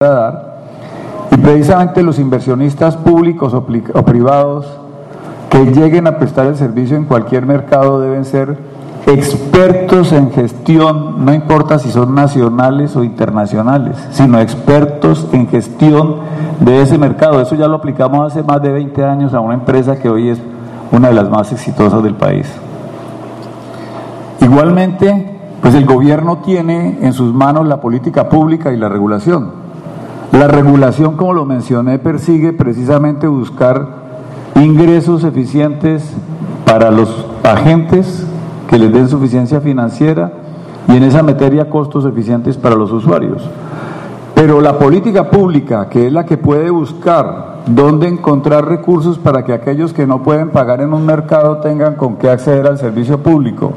dar, y precisamente los inversionistas públicos o privados que lleguen a prestar el servicio en cualquier mercado deben ser expertos en gestión, no importa si son nacionales o internacionales, sino expertos en gestión de ese mercado. Eso ya lo aplicamos hace más de 20 años a una empresa que hoy es una de las más exitosas del país. Igualmente, pues el gobierno tiene en sus manos la política pública y la regulación. La regulación, como lo mencioné, persigue precisamente buscar ingresos eficientes para los agentes que les den suficiencia financiera y en esa materia costos eficientes para los usuarios. Pero la política pública, que es la que puede buscar dónde encontrar recursos para que aquellos que no pueden pagar en un mercado tengan con qué acceder al servicio público,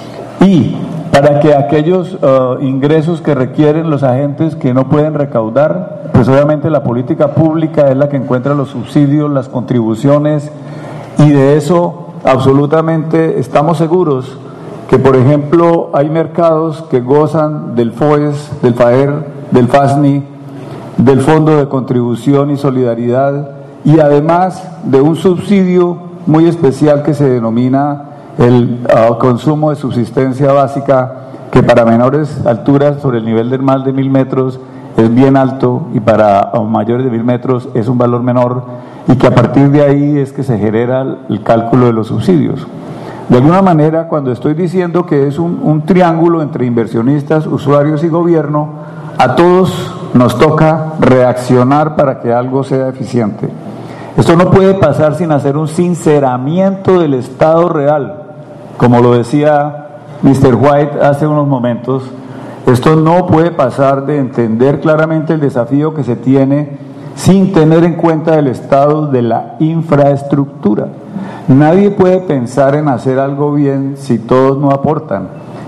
y para que aquellos ingresos que requieren los agentes que no pueden recaudar, pues obviamente la política pública es la que encuentra los subsidios, las contribuciones, y de eso absolutamente estamos seguros que, por ejemplo, hay mercados que gozan del FOES, del FAER, del FASNI, del Fondo de Contribución y Solidaridad, y además de un subsidio muy especial que se denomina el consumo de subsistencia básica, que para menores alturas sobre el nivel del mar de 1000 metros es bien alto y para mayores de 1000 metros es un valor menor, y que a partir de ahí es que se genera el cálculo de los subsidios. De alguna manera, cuando estoy diciendo que es un triángulo entre inversionistas, usuarios y gobierno, a todos nos toca reaccionar para que algo sea eficiente. Esto no puede pasar sin hacer un sinceramiento del estado real. Como lo decía Mr. White hace unos momentos, esto no puede pasar de entender claramente el desafío que se tiene sin tener en cuenta el estado de la infraestructura. Nadie puede pensar en hacer algo bien si todos no aportan.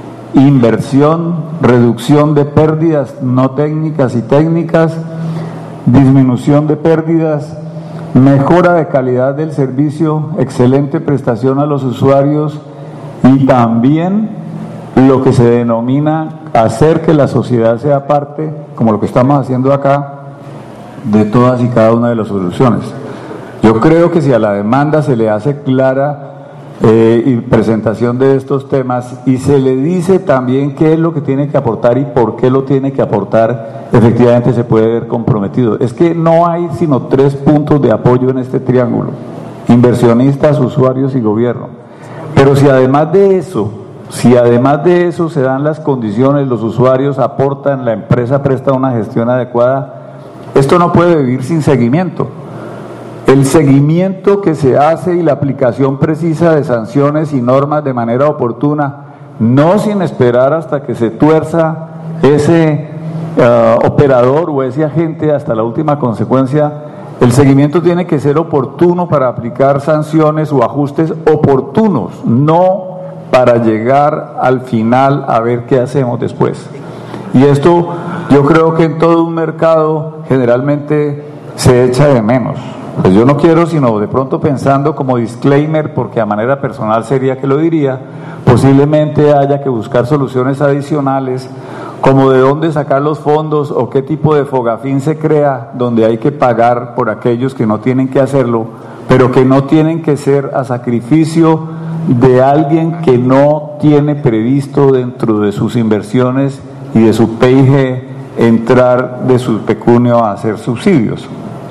Inversión, reducción de pérdidas no técnicas y técnicas, disminución de pérdidas, mejora de calidad del servicio, excelente prestación a los usuarios, y también lo que se denomina hacer que la sociedad sea parte, como lo que estamos haciendo acá, de todas y cada una de las soluciones. Yo creo que si a la demanda se le hace clara y presentación de estos temas, y se le dice también qué es lo que tiene que aportar y por qué lo tiene que aportar, efectivamente se puede ver comprometido. Es que no hay sino 3 puntos de apoyo en este triángulo: inversionistas, usuarios y gobierno. Pero si además de eso se dan las condiciones, los usuarios aportan, la empresa presta una gestión adecuada, esto no puede vivir sin seguimiento. El seguimiento que se hace y la aplicación precisa de sanciones y normas de manera oportuna, no sin esperar hasta que se tuerza ese operador o ese agente hasta la última consecuencia. El seguimiento tiene que ser oportuno para aplicar sanciones o ajustes oportunos, no para llegar al final a ver qué hacemos después. Y esto yo creo que en todo un mercado generalmente se echa de menos. Pues yo no quiero, sino de pronto pensando como disclaimer, porque a manera personal sería que lo diría, posiblemente haya que buscar soluciones adicionales, como de dónde sacar los fondos o qué tipo de fogafín se crea, donde hay que pagar por aquellos que no tienen que hacerlo, pero que no tienen que ser a sacrificio de alguien que no tiene previsto dentro de sus inversiones y de su PIG entrar de su pecunio a hacer subsidios.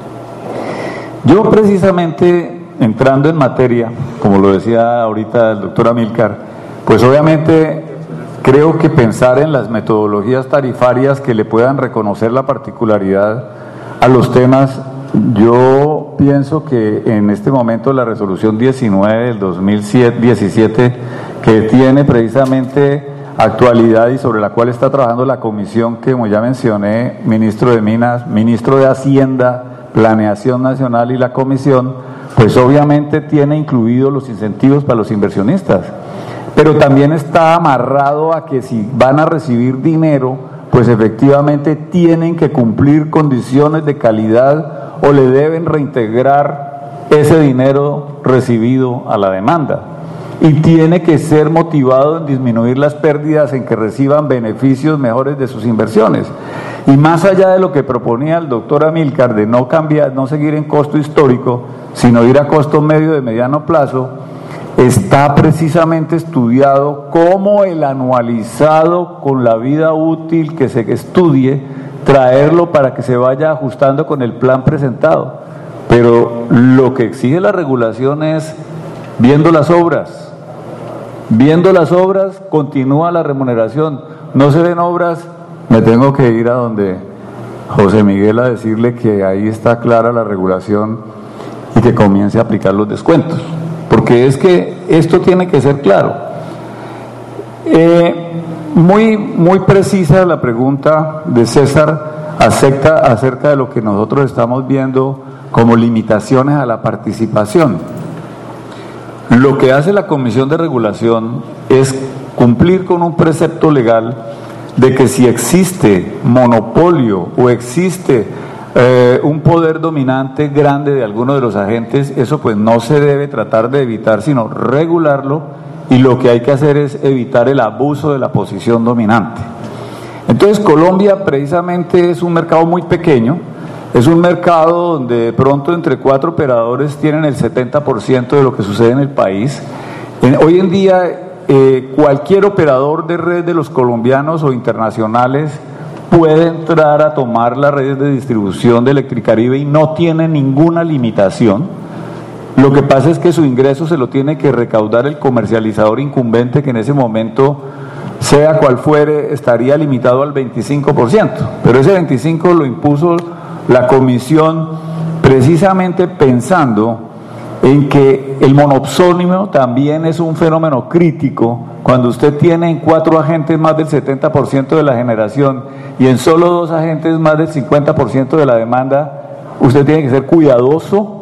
Yo precisamente, entrando en materia, como lo decía ahorita el doctor Amílcar, pues obviamente creo que pensar en las metodologías tarifarias que le puedan reconocer la particularidad a los temas, yo pienso que en este momento la resolución 19 del 2017, que tiene precisamente actualidad y sobre la cual está trabajando la comisión que, como ya mencioné, ministro de Minas, ministro de Hacienda, Planeación Nacional y la comisión, pues obviamente tiene incluidos los incentivos para los inversionistas, pero también está amarrado a que si van a recibir dinero, pues efectivamente tienen que cumplir condiciones de calidad o le deben reintegrar ese dinero recibido a la demanda, y tiene que ser motivado en disminuir las pérdidas, en que reciban beneficios mejores de sus inversiones. Y más allá de lo que proponía el doctor Amílcar de no cambiar, no seguir en costo histórico, sino ir a costo medio de mediano plazo, está precisamente estudiado cómo el anualizado con la vida útil que se estudie, traerlo para que se vaya ajustando con el plan presentado. Pero lo que exige la regulación es, viendo las obras, continúa la remuneración. No se ven obras, me tengo que ir a donde José Miguel a decirle que ahí está clara la regulación y que comience a aplicar los descuentos, porque es que esto tiene que ser claro. Muy precisa la pregunta de César acerca de lo que nosotros estamos viendo como limitaciones a la participación. Lo que hace la Comisión de Regulación es cumplir con un precepto legal de que si existe monopolio o existe un poder dominante grande de alguno de los agentes, eso pues no se debe tratar de evitar, sino regularlo, y lo que hay que hacer es evitar el abuso de la posición dominante. Entonces Colombia precisamente es un mercado muy pequeño, es un mercado donde de pronto entre 4 operadores tienen el 70% de lo que sucede en el país. Hoy en día cualquier operador de red de los colombianos o internacionales puede entrar a tomar las redes de distribución de Electricaribe y no tiene ninguna limitación. Lo que pasa es que su ingreso se lo tiene que recaudar el comercializador incumbente, que en ese momento, sea cual fuere, estaría limitado al 25%, pero ese 25% lo impuso la Comisión precisamente pensando en que el monopsonio también es un fenómeno crítico. Cuando usted tiene en 4 agentes más del 70% de la generación y en solo 2 agentes más del 50% de la demanda, usted tiene que ser cuidadoso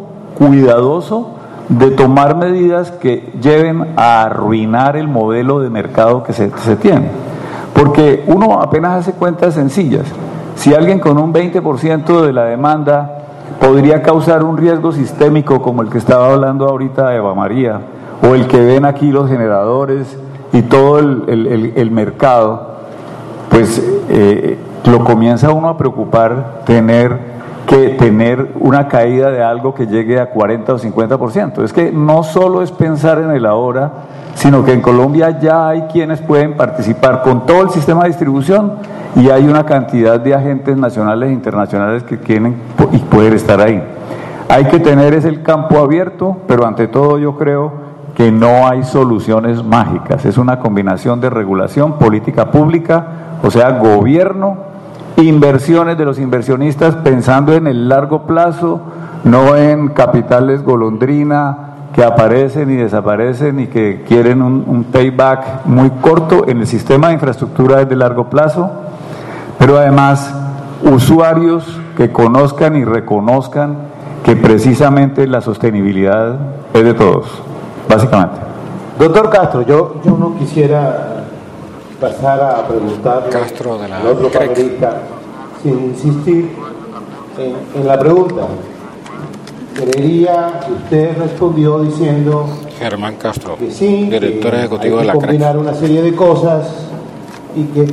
de tomar medidas que lleven a arruinar el modelo de mercado que se tiene. Porque uno apenas hace cuentas sencillas. Si alguien con un 20% de la demanda podría causar un riesgo sistémico como el que estaba hablando ahorita Eva María, o el que ven aquí los generadores y todo el mercado, pues lo comienza uno a preocupar tener una caída de algo que llegue a 40 o 50%. Es que no solo es pensar en el ahora, sino que en Colombia ya hay quienes pueden participar con todo el sistema de distribución y hay una cantidad de agentes nacionales e internacionales que quieren y pueden estar ahí. Hay que tener el campo abierto, pero ante todo yo creo que no hay soluciones mágicas. Es una combinación de regulación, política pública, o sea, gobierno, inversiones de los inversionistas pensando en el largo plazo, no en capitales golondrina que aparecen y desaparecen y que quieren un payback muy corto. En el sistema de infraestructura es de largo plazo, pero además usuarios que conozcan y reconozcan que precisamente la sostenibilidad es de todos, básicamente. Doctor Castro, yo no quisiera pasar a preguntarle al otro panelista sin insistir en la pregunta. Creería que usted respondió diciendo Germán Castro, que sí, director que ejecutivo hay de la que combinar una serie de cosas y que